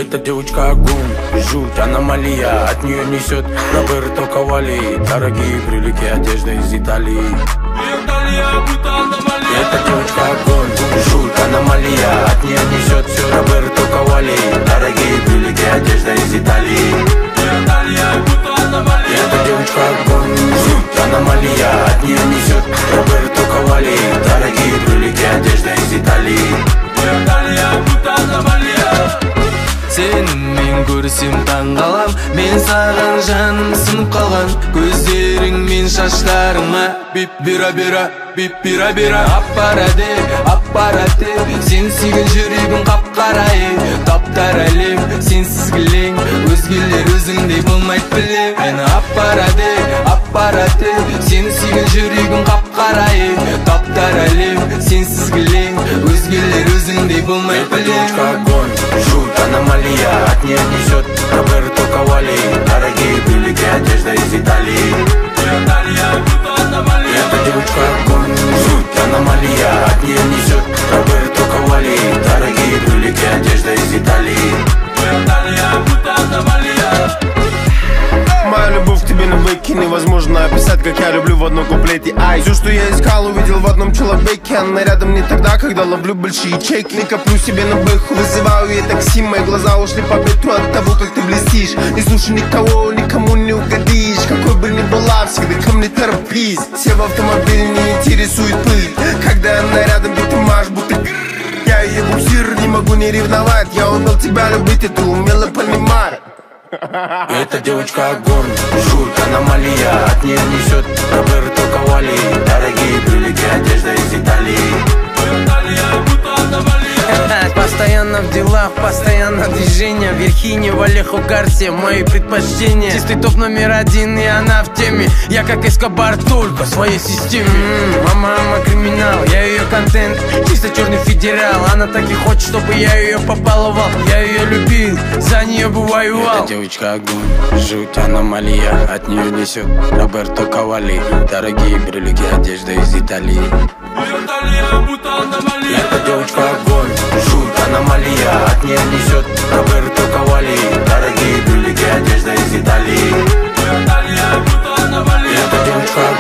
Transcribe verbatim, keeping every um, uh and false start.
Эта девочка огонь, жуть, аномалия. От нее несет Роберто Кавали. Дорогие брюлики, одежда из Италии. Эта девочка огонь, жуть, аномалия. От нее несет все Роберто Кавали. Дорогие брюлики, одежда из Италии. Эта девочка огонь, жуть, аномалия. От нее несет Роберто Кавали. Дорогие брюлики, одежда из Италии. Сеніңмен көрсем таң қалам, мен саған жаным сынып қалған. Көздерің мен шаштарыңа бип бира бира, бип бира бира. Аппарате, аппарате, сен сүйген жүрегім қап-қарай. Таптар әлем, сенсіз кілең, өзгелер өзіңдей болмайды білем. Мені аппарате, аппарате, сен сүйген жүрегім қап-қарай. Таптар әлем, сенсіз кілең, өзгелер өзіңдей болмайды білем. Жуть, аномалия, от нее несет Роберто Кавали. Дорогие брюлики, одежда из Италии. Эта девочка огонь, жуть, аномалия. От нее несет Роберто Кавали. Дорогие брюлики, одежда из Италии. Моя любовь к тебе навеки невозможно описать, как я люблю в одном куплете. Ай, все, что я искал, увидел в одном человеке. Она рядом не тогда, когда ловлю большие чеки. Не коплю себе на бэху, вызываю ей такси. Мои глаза ушли по ветру от того, как ты блестишь. Не слушай никого, никому не угодишь. Какой бы ни была, всегда ко мне торопись. Все в автомобиле не интересует пыль. Когда она рядом, ты маш, будто я ее буксир, не могу не ревновать. Я умел тебя любить, и ты умела понимать. Эта девочка огонь, жуть, аномалия. От нее несет Роберто Кавали. Дорогие брюлики, одежда из Италии. Постоянно в делах, постоянно движение. Верхини, Валехо, Гарсия, мои предпочтения. Чистый топ номер один, и она в теме. Я как Эскобар, только в своей системе. м-м, Мама, мама, криминал, я ее контент. Чисто черный федерал. Она так и хочет, чтобы я ее побаловал. Я ее любил, за нее бы воевал. Эта девочка огонь, жуть, аномалия. От нее несет Роберто Кавали. Дорогие брюлики, одежда из Италии. Эта девочка огонь, жуть, аномалия. От нее несет Роберто Кавали. Дорогие брюлики, одежда из Италии. Эта девочка